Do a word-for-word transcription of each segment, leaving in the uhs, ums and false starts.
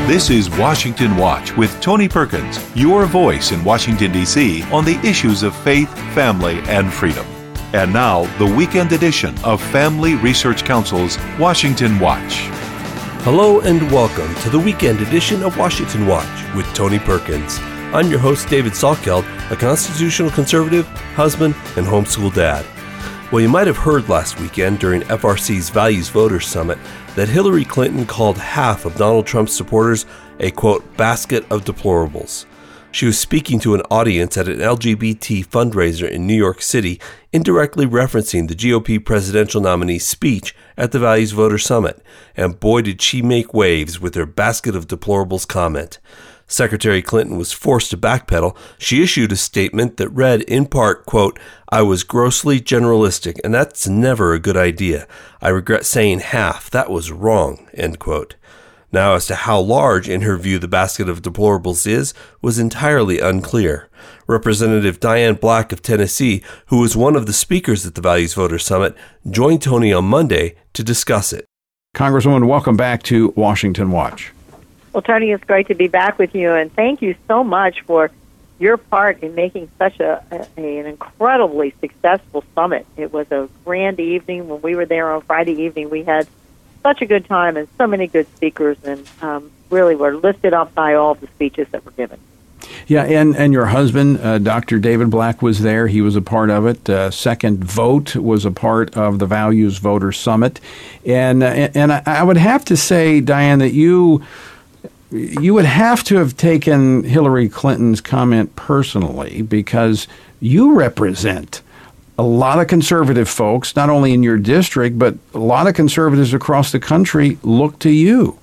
This is Washington Watch with Tony Perkins, your voice in Washington, D C on the issues of faith, family, and freedom. And now, the weekend edition of Family Research Council's Washington Watch. Hello and welcome to the weekend edition of Washington Watch with Tony Perkins. I'm your host, David Salkeld, a constitutional conservative, husband, and homeschool dad. Well, you might have heard last weekend during F R C's Values Voters Summit that Hillary Clinton called half of Donald Trump's supporters a, quote, basket of deplorables. She was speaking to an audience at an L G B T fundraiser in New York City, indirectly referencing the G O P presidential nominee's speech at the Values Voters Summit. And boy, did she make waves with her basket of deplorables comment. Secretary Clinton was forced to backpedal. She issued a statement that read, in part, quote, I was grossly generalistic, and that's never a good idea. I regret saying half. That was wrong, end quote. Now, as to how large, in her view, the basket of deplorables is, was entirely unclear. Representative Diane Black of Tennessee, who was one of the speakers at the Values Voters Summit, joined Tony on Monday to discuss it. Congresswoman, welcome back to Washington Watch. Well, Tony, it's great to be back with you, and thank you so much for your part in making such a, a an incredibly successful summit. It was a grand evening. When we were there on Friday evening, we had such a good time and so many good speakers, and um, really were lifted up by all the speeches that were given. Yeah, and, and your husband, uh, Doctor David Black, was there. He was a part of it. Uh, Second Vote was a part of the Values Voters Summit. And, uh, and I, I would have to say, Diane, that you... You would have to have taken Hillary Clinton's comment personally because you represent a lot of conservative folks, not only in your district, but a lot of conservatives across the country look to you.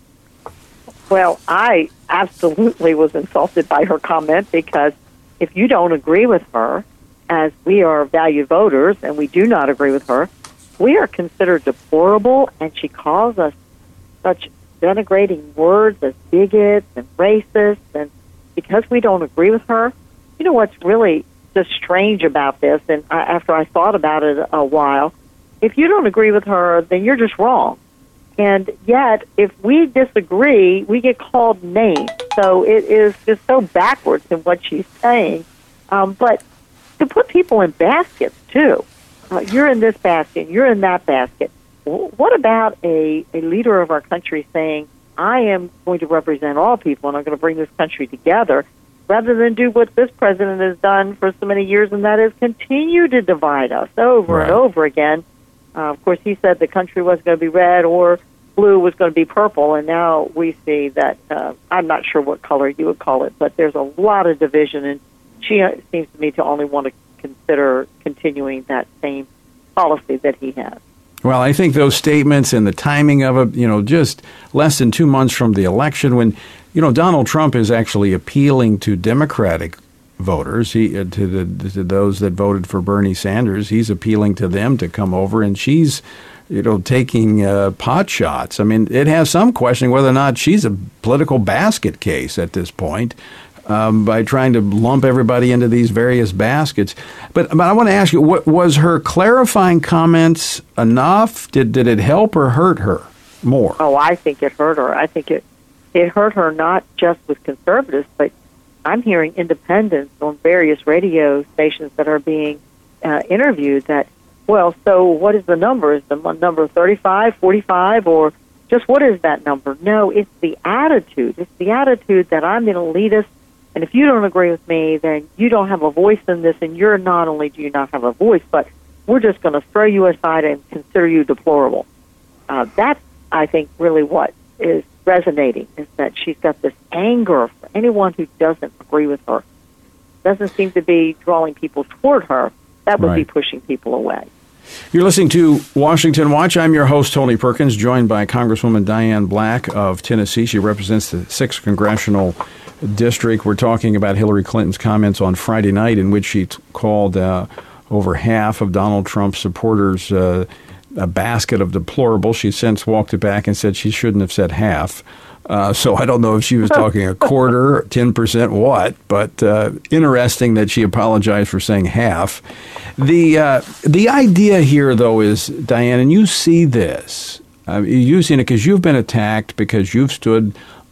Well, I absolutely was insulted by her comment because if you don't agree with her, as we are value voters and we do not agree with her, we are considered deplorable, and she calls us such denigrating words as bigots and racists, and because we don't agree with her, you know what's really just strange about this, and I, after I thought about it a while, if you don't agree with her, then you're just wrong. And yet, if we disagree, we get called names. So it is just so backwards in what she's saying. Um, but to put people in baskets, too. Uh, you're in this basket, you're in that basket. What about a, a leader of our country saying, I am going to represent all people and I'm going to bring this country together, rather than do what this president has done for so many years, and that is continue to divide us over right. and over again. Uh, of course, he said the country wasn't going to be red or blue, was going to be purple, and now we see that, uh, I'm not sure what color you would call it, but there's a lot of division, and she seems to me to only want to consider continuing that same policy that he has. Well, I think those statements and the timing of it, you know, just less than two months from the election when, you know, Donald Trump is actually appealing to Democratic voters, he, uh, to, the, to those that voted for Bernie Sanders. He's appealing to them to come over, and she's, you know, taking uh, pot shots. I mean, it has some questioning whether or not she's a political basket case at this point. Um, by trying to lump everybody into these various baskets. But, but I want to ask you, what, was her clarifying comments enough? Did did it help or hurt her more? Oh, I think it hurt her. I think it, it hurt her not just with conservatives, but I'm hearing independents on various radio stations that are being uh, interviewed that, well, so what is the number? Is the number thirty-five, forty-five, or just what is that number? No, it's the attitude. It's the attitude that I'm an elitist, and if you don't agree with me, then you don't have a voice in this, and you're not only do you not have a voice, but we're just going to throw you aside and consider you deplorable. Uh, that's, I think, really what is resonating, is that she's got this anger for anyone who doesn't agree with her. Doesn't seem to be drawing people toward her. That would right. be pushing people away. You're listening to Washington Watch. I'm your host, Tony Perkins, joined by Congresswoman Diane Black of Tennessee. She represents the sixth Congressional District. We're talking about Hillary Clinton's comments on Friday night, in which she t- called uh, over half of Donald Trump's supporters uh, a basket of deplorables. She's since walked it back and said she shouldn't have said half. Uh, so I don't know if she was talking a quarter, ten percent, what, but uh, interesting that she apologized for saying half. The uh, the idea here, though, is, Diane, and you see this, uh, you've seen it because you've been attacked because you've stood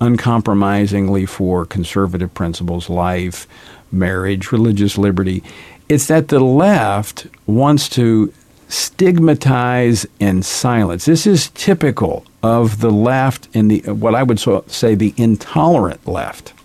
uncompromisingly for conservative principles, life, marriage, religious liberty. It's that the left wants to stigmatize and silence. This is typical of the left and the what I would so, say the intolerant left.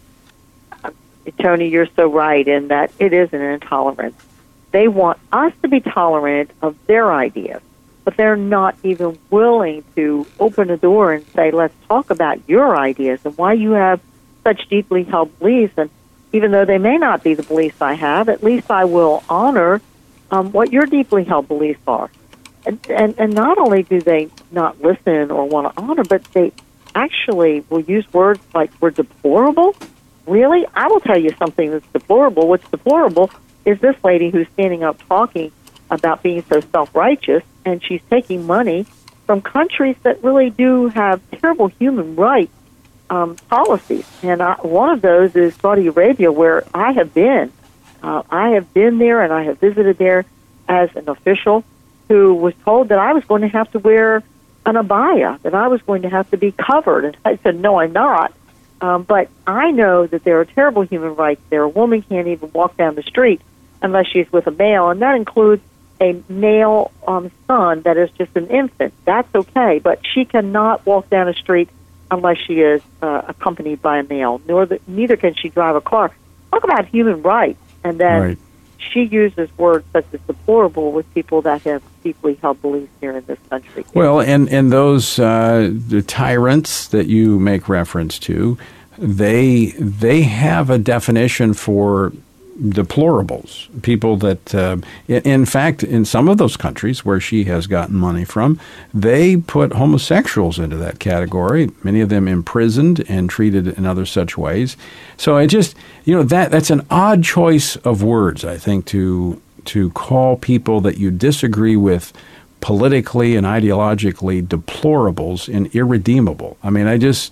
Tony, you're so right in that it is an intolerance. They want us to be tolerant of their ideas, but they're not even willing to open a door and say, let's talk about your ideas and why you have such deeply held beliefs. And even though they may not be the beliefs I have, at least I will honor um, what your deeply held beliefs are. And, and, and not only do they not listen or want to honor, but they actually will use words like we're deplorable. Really? I will tell you something that's deplorable. What's deplorable is this lady who's standing up talking about being so self-righteous, and she's taking money from countries that really do have terrible human rights um, policies. And I, one of those is Saudi Arabia, where I have been. Uh, I have been there, and I have visited there as an official who was told that I was going to have to wear an abaya, that I was going to have to be covered. And I said, no, I'm not. Um, but I know that there are terrible human rights there. A woman can't even walk down the street unless she's with a male, and that includes a male um, son that is just an infant. That's okay, but she cannot walk down a street unless she is uh, accompanied by a male, nor the, neither can she drive a car. Talk about human rights. And then right. she uses words such as deplorable with people that have deeply held beliefs here in this country. Well, and, and those uh, the tyrants that you make reference to, they they have a definition for deplorables, people that, uh, in fact, in some of those countries where she has gotten money from, they put homosexuals into that category, many of them imprisoned and treated in other such ways. So I just, you know, that that's an odd choice of words, I think, to to call people that you disagree with politically and ideologically deplorables and irredeemable. I mean, I just,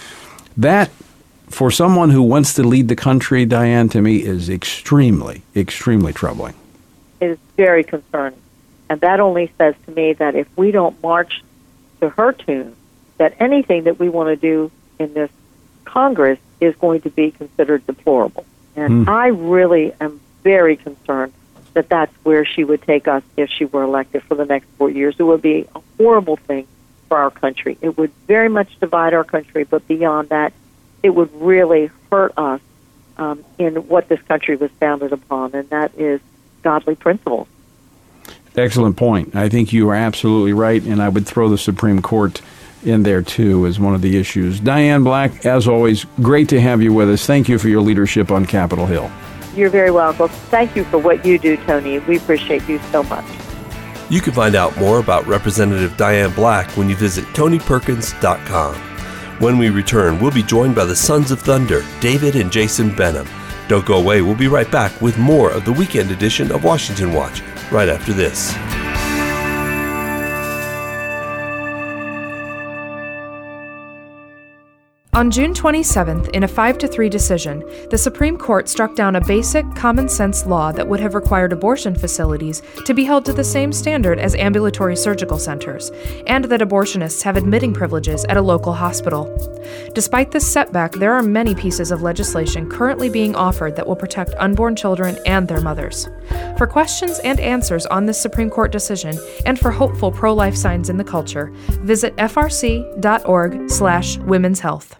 that, for someone who wants to lead the country, Diane, to me is extremely, extremely troubling. It is very concerning. And that only says to me that if we don't march to her tune, that anything that we want to do in this Congress is going to be considered deplorable. And mm. I really am very concerned that that's where she would take us if she were elected for the next four years. It would be a horrible thing for our country. It would very much divide our country, but beyond that, it would really hurt us um, in what this country was founded upon, and that is godly principles. Excellent point. I think you are absolutely right, and I would throw the Supreme Court in there, too, as one of the issues. Diane Black, as always, great to have you with us. Thank you for your leadership on Capitol Hill. You're very welcome. Thank you for what you do, Tony. We appreciate you so much. You can find out more about Representative Diane Black when you visit tony perkins dot com. When we return, we'll be joined by the Sons of Thunder, David and Jason Benham. Don't go away. We'll be right back with more of the weekend edition of Washington Watch right after this. On June twenty-seventh, in a five to three decision, the Supreme Court struck down a basic, common-sense law that would have required abortion facilities to be held to the same standard as ambulatory surgical centers, and that abortionists have admitting privileges at a local hospital. Despite this setback, there are many pieces of legislation currently being offered that will protect unborn children and their mothers. For questions and answers on this Supreme Court decision, and for hopeful pro-life signs in the culture, visit f r c dot org slash women's health.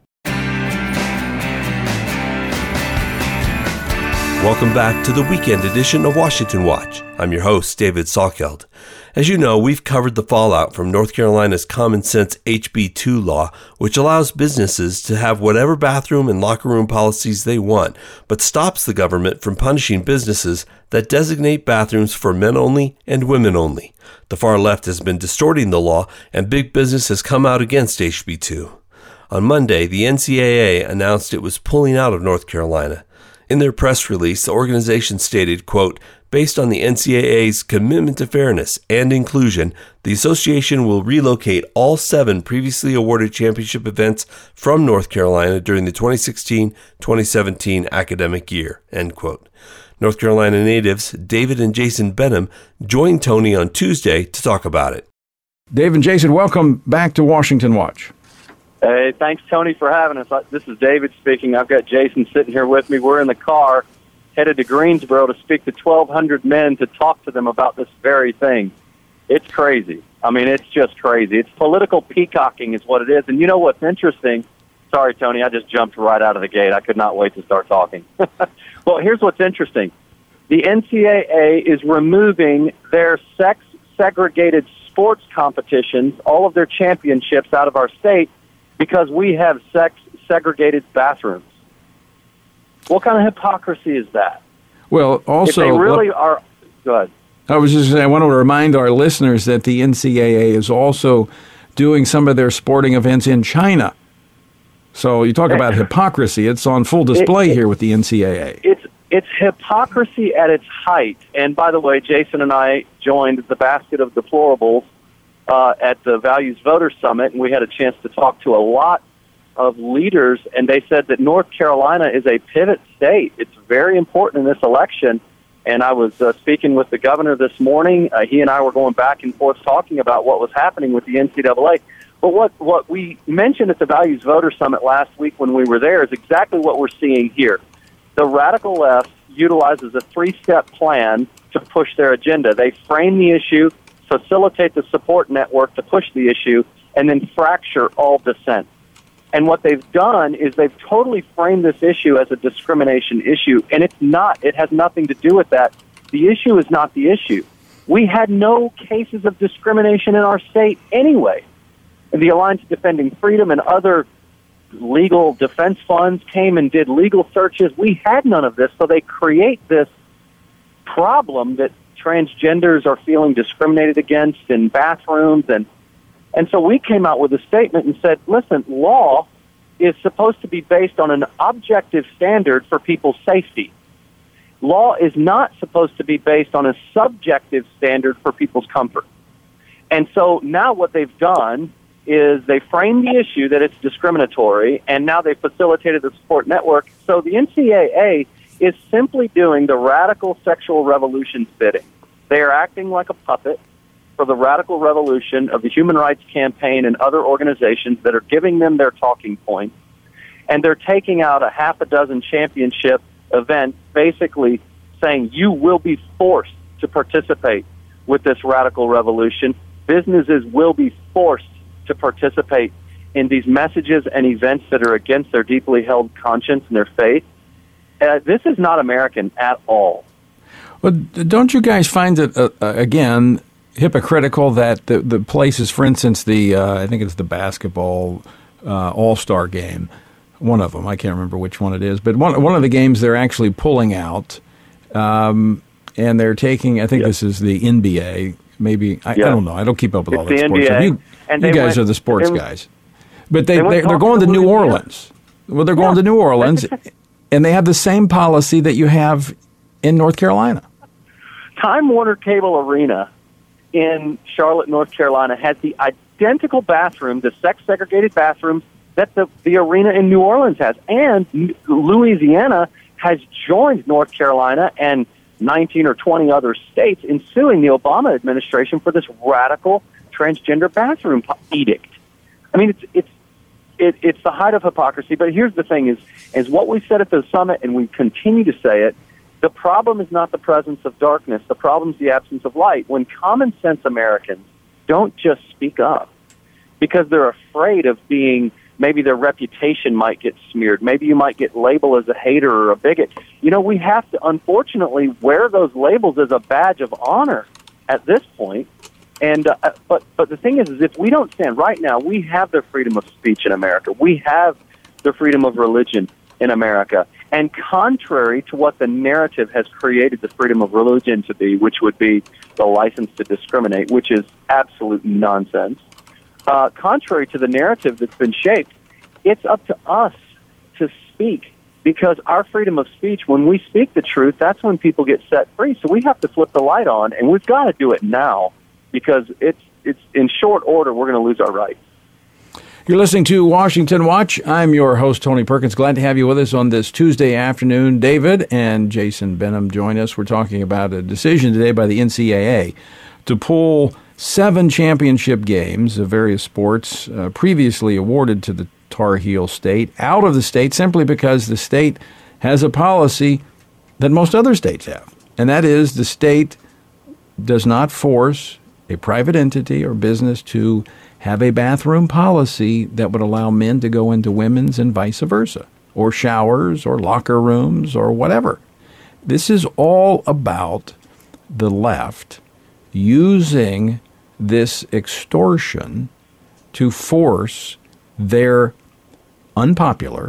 Welcome back to the weekend edition of Washington Watch. I'm your host, David Salkeld. As you know, we've covered the fallout from North Carolina's common sense H B two law, which allows businesses to have whatever bathroom and locker room policies they want, but stops the government from punishing businesses that designate bathrooms for men only and women only. The far left has been distorting the law, and big business has come out against H B two. On Monday, the N C double A announced it was pulling out of North Carolina. In their press release, the organization stated, quote, based on the N C double A's commitment to fairness and inclusion, the association will relocate all seven previously awarded championship events from North Carolina during the twenty sixteen twenty seventeen academic year, end quote. North Carolina natives David and Jason Benham joined Tony on Tuesday to talk about it. Dave and Jason, welcome back to Washington Watch. Hey, thanks, Tony, for having us. This is David speaking. I've got Jason sitting here with me. We're in the car headed to Greensboro to speak to twelve hundred men to talk to them about this very thing. It's crazy. I mean, it's just crazy. It's political peacocking is what it is. And you know what's interesting? Sorry, Tony, I just jumped right out of the gate. I could not wait to start talking. Well, here's what's interesting. The N C double A is removing their sex-segregated sports competitions, all of their championships out of our state, because we have sex-segregated bathrooms. What kind of hypocrisy is that? Well, also... If they really are... Go ahead. I was just saying, I want to remind our listeners that the N C double A is also doing some of their sporting events in China. So you talk about hypocrisy. It's on full display it, it, here with the N C double A. It's it's hypocrisy at its height. And by the way, Jason and I joined the basket of deplorables uh, at the Values Voter Summit, and we had a chance to talk to a lot of leaders, and they said that North Carolina is a pivot state. It's very important in this election. And I was uh, speaking with the governor this morning. Uh, he and I were going back and forth talking about what was happening with the N C double A. But what, what we mentioned at the Values Voter Summit last week when we were there is exactly what we're seeing here. The radical left utilizes a three-step plan to push their agenda. They frame the issue, facilitate the support network to push the issue, and then fracture all dissent. And what they've done is they've totally framed this issue as a discrimination issue, and it's not. It has nothing to do with that. The issue is not the issue. We had no cases of discrimination in our state anyway. And the Alliance Defending Freedom and other legal defense funds came and did legal searches. We had none of this, so they create this problem that transgenders are feeling discriminated against in bathrooms. And, and so we came out with a statement and said, listen, law is supposed to be based on an objective standard for people's safety. Law is not supposed to be based on a subjective standard for people's comfort. And so now what they've done is they framed the issue that it's discriminatory, and now they've facilitated the support network. So the N C double A is simply doing the radical sexual revolution's bidding. They are acting like a puppet for the radical revolution of the Human Rights Campaign and other organizations that are giving them their talking points, and they're taking out a half a dozen championship events, basically saying you will be forced to participate with this radical revolution. Businesses will be forced to participate in these messages and events that are against their deeply held conscience and their faith. Uh, this is not American at all. Well, don't you guys find it, uh, again, hypocritical that the, the places, for instance, the uh, I think it's the basketball uh, all-star game, one of them, I can't remember which one it is, but one, one of the games they're actually pulling out, um, and they're taking, I think yep. this is the N B A, maybe, I, yep. I don't know, I don't keep up with it's all that the sports. N B A, you and you guys went, are the sports they, guys. But they, they they, they're going to New Orleans. Well, they're going yeah. to New Orleans, and they have the same policy that you have in North Carolina. Time Warner Cable Arena in Charlotte, North Carolina, has the identical bathroom, the sex-segregated bathrooms that the, the arena in New Orleans has. And Louisiana has joined North Carolina and nineteen or twenty other states in suing the Obama administration for this radical transgender bathroom edict. I mean, it's it's it, it's the height of hypocrisy. But here's the thing: is is what we said at the summit, and we continue to say it. The problem is not the presence of darkness. The problem is the absence of light. When common sense Americans don't just speak up because they're afraid of being, maybe their reputation might get smeared. Maybe you might get labeled as a hater or a bigot. You know, we have to, unfortunately, wear those labels as a badge of honor at this point. And uh, but but the thing is, is if we don't stand right now, we have the freedom of speech in America. We have the freedom of religion in America. And contrary to what the narrative has created the freedom of religion to be, which would be the license to discriminate, which is absolute nonsense, uh, contrary to the narrative that's been shaped, it's up to us to speak, because our freedom of speech, when we speak the truth, that's when people get set free. So we have to flip the light on, and we've got to do it now, because it's it's in short order we're going to lose our rights. You're listening to Washington Watch. I'm your host, Tony Perkins. Glad to have you with us on this Tuesday afternoon. David and Jason Benham join us. We're talking about a decision today by the N C double A to pull seven championship games of various sports uh, previously awarded to the Tar Heel state out of the state simply because the state has a policy that most other states have. And that is the state does not force a private entity or business to have a bathroom policy that would allow men to go into women's and vice versa, or showers or locker rooms or whatever. This is all about the left using this extortion to force their unpopular,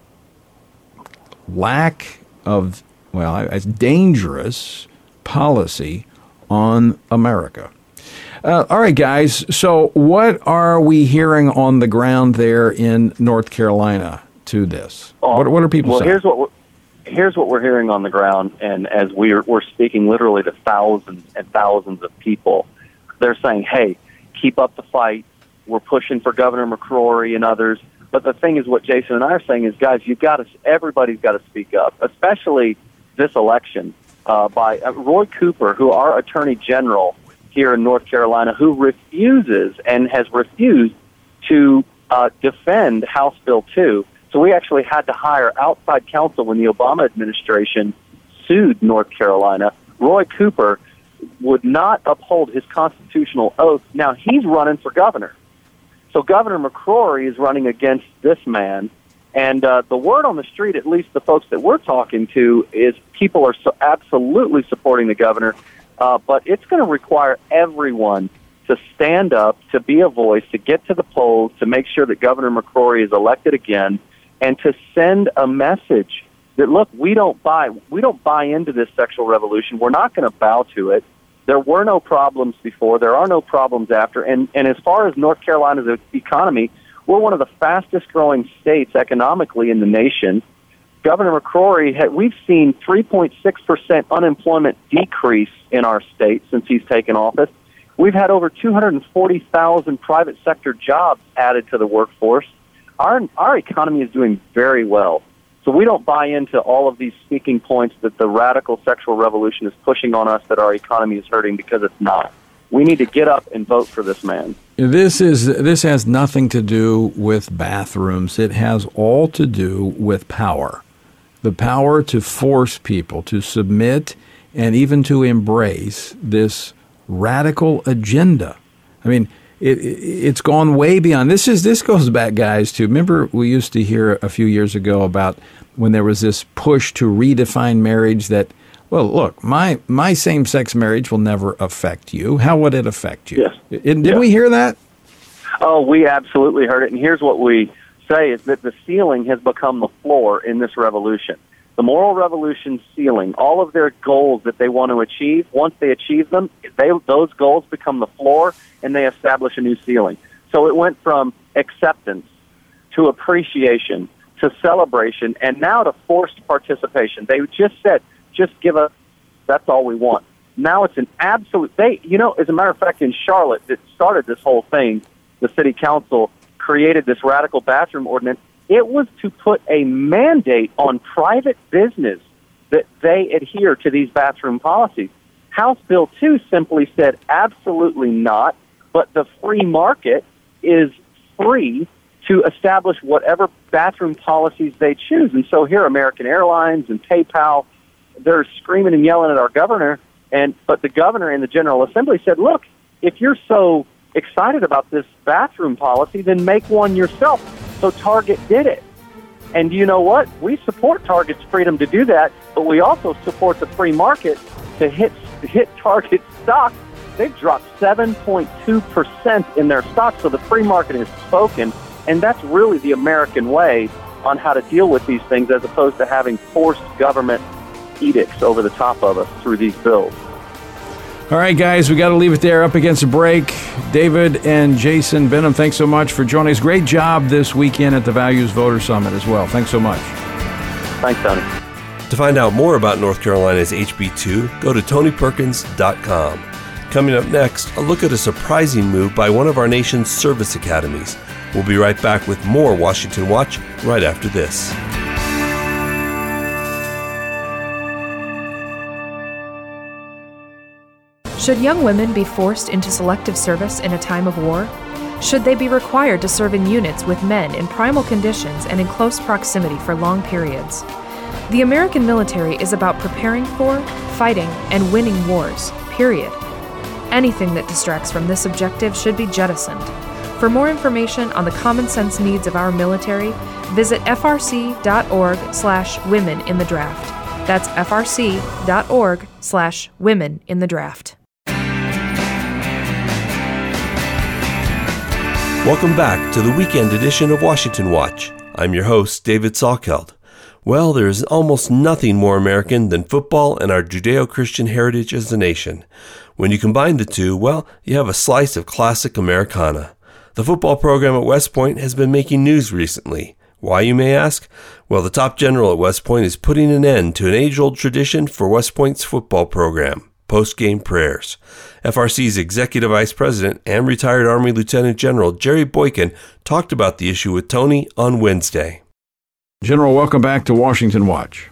lack of, well, it's dangerous policy on America. Uh, all right, guys. So what are we hearing on the ground there in North Carolina to this? Oh, what, what are people well, saying? Well, here's what we're, here's what we're hearing on the ground, and as we're we're speaking literally to thousands and thousands of people, they're saying, "Hey, keep up the fight. We're pushing for Governor McCrory and others." But the thing is, what Jason and I are saying is, guys, you've got to. Everybody's got to speak up, especially this election. Uh, by uh, Roy Cooper, who our Attorney General here in North Carolina, who refuses and has refused to uh, defend House Bill two. So we actually had to hire outside counsel when the Obama administration sued North Carolina. Roy Cooper would not uphold his constitutional oath. Now, he's running for governor. So Governor McCrory is running against this man. And uh, the word on the street, at least the folks that we're talking to, is people are so absolutely supporting the governor. Uh, but it's going to require everyone to stand up, to be a voice, to get to the polls, to make sure that Governor McCrory is elected again, and to send a message that, look, we don't buy we don't buy into this sexual revolution. We're not going to bow to it. There were no problems before. There are no problems after. And, and as far as North Carolina's economy, we're one of the fastest-growing states economically in the nation. Governor McCrory, had, we've seen three point six percent unemployment decrease in our state since he's taken office. We've had over two hundred forty thousand private sector jobs added to the workforce. Our, our economy is doing very well. So we don't buy into all of these speaking points that the radical sexual revolution is pushing on us, that our economy is hurting, because it's not. We need to get up and vote for this man. This is this has nothing to do with bathrooms. It has all to do with power. The power to force people to submit and even to embrace this radical agenda. I mean, it, it, it's gone way beyond. This is this goes back, guys, to, remember we used to hear a few years ago about when there was this push to redefine marriage that, well, look, my my same-sex marriage will never affect you. How would it affect you? Yes. It, didn't yes. we hear that? Oh, we absolutely heard it. And here's what we say is that the ceiling has become the floor in this revolution. The moral revolution ceiling, all of their goals that they want to achieve, once they achieve them, they, those goals become the floor, and they establish a new ceiling. So it went from acceptance to appreciation to celebration, and now to forced participation. They just said, just give us, that's all we want. Now it's an absolute, they, you know, as a matter of fact, in Charlotte, that started this whole thing, the city council created this radical bathroom ordinance. It was to put a mandate on private business that they adhere to these bathroom policies. House Bill two simply said absolutely not, but the free market is free to establish whatever bathroom policies they choose. And so here, American Airlines and PayPal, they're screaming and yelling at our governor, and but the governor and the General Assembly said, look, if you're so excited about this bathroom policy, then make one yourself. So Target did it. And you know what? We support Target's freedom to do that, but we also support the free market to hit hit Target's stock. They've dropped seven point two percent in their stock, so the free market has spoken, and that's really the American way on how to deal with these things, as opposed to having forced government edicts over the top of us through these bills. All right, guys, we got to leave it there. Up against a break. David and Jason Benham, thanks so much for joining us. Great job this weekend at the Values Voter Summit as well. Thanks so much. Thanks, Tony. To find out more about North Carolina's H B two, go to tony perkins dot com. Coming up next, a look at a surprising move by one of our nation's service academies. We'll be right back with more Washington Watch right after this. Should young women be forced into selective service in a time of war? Should they be required to serve in units with men in primal conditions and in close proximity for long periods? The American military is about preparing for, fighting, and winning wars, period. Anything that distracts from this objective should be jettisoned. For more information on the common sense needs of our military, visit frc.org slash women in the draft. That's frc.org slash women in the draft. Welcome back to the weekend edition of Washington Watch. I'm your host, David Salkeld. Well, there is almost nothing more American than football and our Judeo-Christian heritage as a nation. When you combine the two, well, you have a slice of classic Americana. The football program at West Point has been making news recently. Why, you may ask? Well, the top general at West Point is putting an end to an age-old tradition for West Point's football program, post-game prayers. F R C's Executive Vice President and retired Army Lieutenant General Jerry Boykin talked about the issue with Tony on Wednesday. General, welcome back to Washington Watch.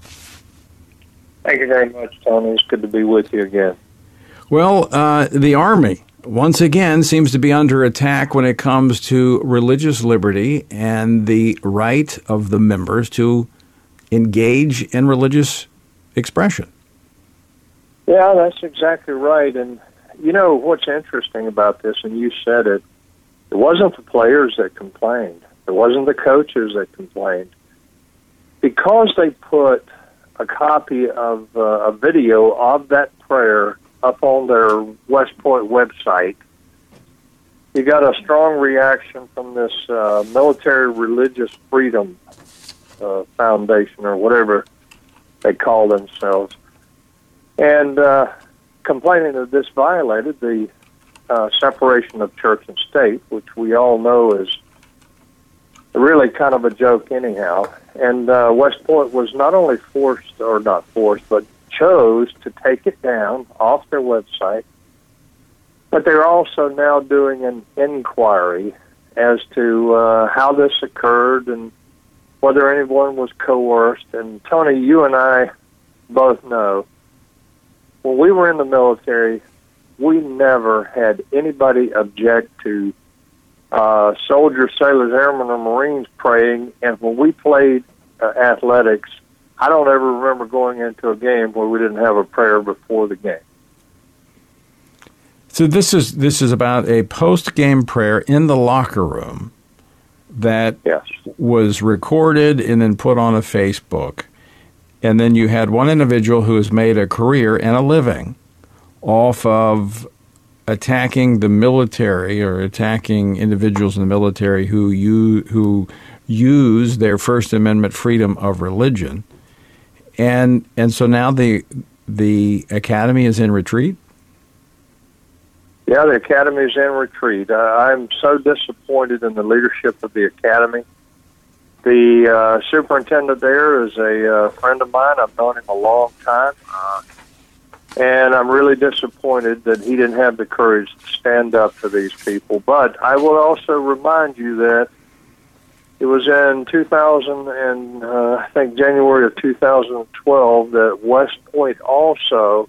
Thank you very much, Tony. It's good to be with you again. Well, uh, the Army, once again, seems to be under attack when it comes to religious liberty and the right of the members to engage in religious expression. Yeah, that's exactly right. And, you know, what's interesting about this, and you said it, it wasn't the players that complained. It wasn't the coaches that complained. Because they put a copy of uh, a video of that prayer up on their West Point website, you got a strong reaction from this uh, Military Religious Freedom uh, Foundation, or whatever they call themselves, and uh, complaining that this violated the uh, separation of church and state, which we all know is really kind of a joke anyhow. And uh, West Point was not only forced, or not forced, but chose to take it down off their website, but they're also now doing an inquiry as to uh, how this occurred and whether anyone was coerced. And Tony, you and I both know, when we were in the military, we never had anybody object to uh, soldiers, sailors, airmen, or Marines praying. And when we played uh, athletics, I don't ever remember going into a game where we didn't have a prayer before the game. So this is this is about a post-game prayer in the locker room that yes. was recorded and then put on a Facebook. And then you had one individual who has made a career and a living off of attacking the military or attacking individuals in the military who you who use their First Amendment freedom of religion. And and so now the the academy is in retreat? Yeah, the academy is in retreat. Uh, I'm so disappointed in the leadership of the academy. The uh, superintendent there is a uh, friend of mine. I've known him a long time. Uh, and I'm really disappointed that he didn't have the courage to stand up for these people. But I will also remind you that it was in two thousand and uh, I think January of two thousand twelve that West Point also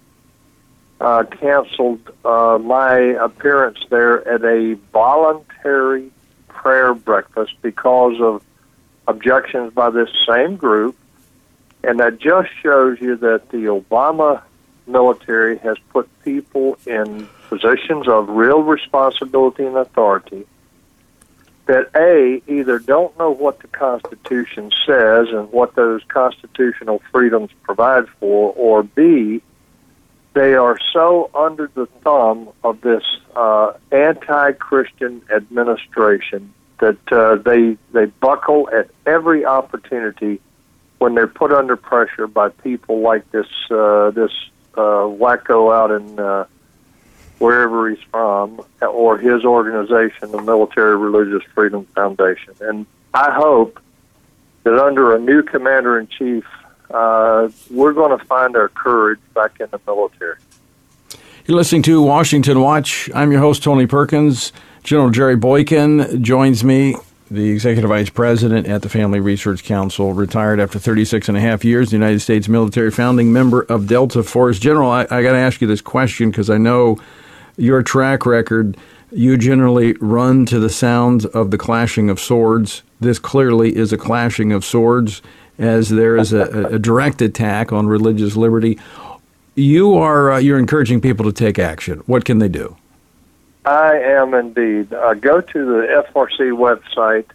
uh, canceled uh, my appearance there at a voluntary prayer breakfast because of objections by this same group. And that just shows you that the Obama military has put people in positions of real responsibility and authority that, A, either don't know what the Constitution says and what those constitutional freedoms provide for, or B, they are so under the thumb of this uh, anti-Christian administration that uh, they they buckle at every opportunity when they're put under pressure by people like this uh, this uh, wacko out in uh, wherever he's from, or his organization, the Military Religious Freedom Foundation. And I hope that under a new commander-in-chief, uh, we're going to find our courage back in the military. You're listening to Washington Watch. I'm your host, Tony Perkins. General Jerry Boykin joins me the Executive Vice President at the Family Research Council, retired after thirty-six and a half years, the United States military, founding member of Delta Force. General, I, I got to ask you this question because I know your track record. You generally run to the sounds of the clashing of swords. This clearly is a clashing of swords, as there is a, a direct attack on religious liberty. You are uh, you're encouraging people to take action. What can they do? I am indeed. Uh, go to the F R C website,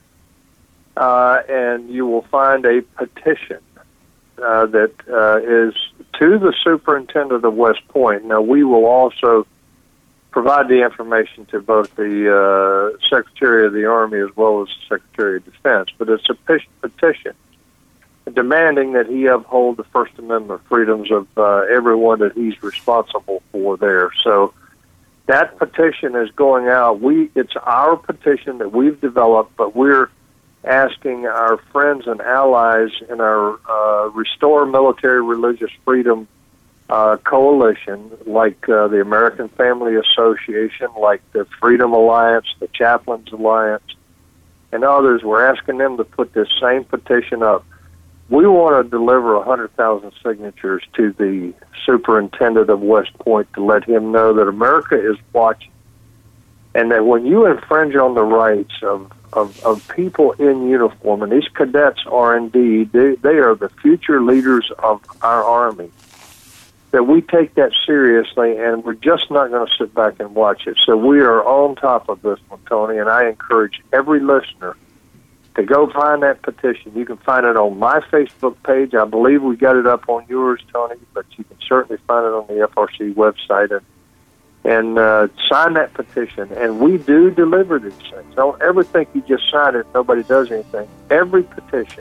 uh, and you will find a petition uh, that uh, is to the superintendent of West Point. Now, we will also provide the information to both the uh, Secretary of the Army as well as the Secretary of Defense, but it's a petition demanding that he uphold the First Amendment freedoms of uh, everyone that he's responsible for there. So that petition is going out. We It's our petition that we've developed, but we're asking our friends and allies in our uh, Restore Military Religious Freedom Uh, coalition, like uh, the American Family Association, like the Freedom Alliance, the Chaplains Alliance, and others. We're asking them to put this same petition up. We want to deliver one hundred thousand signatures to the superintendent of West Point to let him know that America is watching, and that when you infringe on the rights of, of, of people in uniform, and these cadets are indeed, they, they are the future leaders of our Army, that we take that seriously, and we're just not going to sit back and watch it. So we are on top of this one, Tony, and I encourage every listener to go find that petition. You can find it on my Facebook page. I believe we got it up on yours, Tony, but you can certainly find it on the F R C website, and and uh, sign that petition. And we do deliver these things. Don't ever think you just sign it and nobody does anything. Every petition,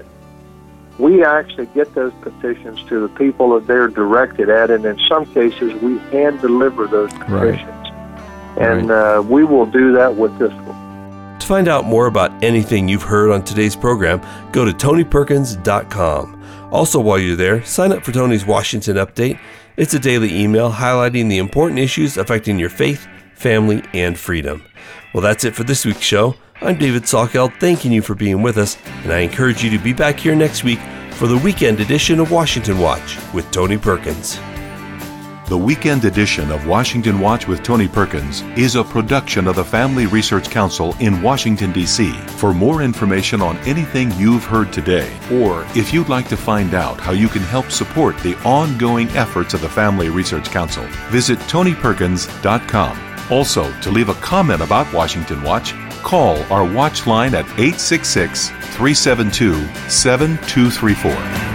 we actually get those petitions to the people that they're directed at, and in some cases, we hand deliver those petitions. Right. And right. Uh, we will do that with this one. To find out more about anything you've heard on today's program, go to tony perkins dot com. Also, while you're there, sign up for Tony's Washington Update. It's a daily email highlighting the important issues affecting your faith, family, and freedom. Well, that's it for this week's show. I'm David Salkeld, thanking you for being with us, and I encourage you to be back here next week for the weekend edition of Washington Watch with Tony Perkins. The weekend edition of Washington Watch with Tony Perkins is a production of the Family Research Council in Washington, D C For more information on anything you've heard today, or if you'd like to find out how you can help support the ongoing efforts of the Family Research Council, visit tony perkins dot com. Also, to leave a comment about Washington Watch, call our watch line at eight six six, three seven two, seven two three four.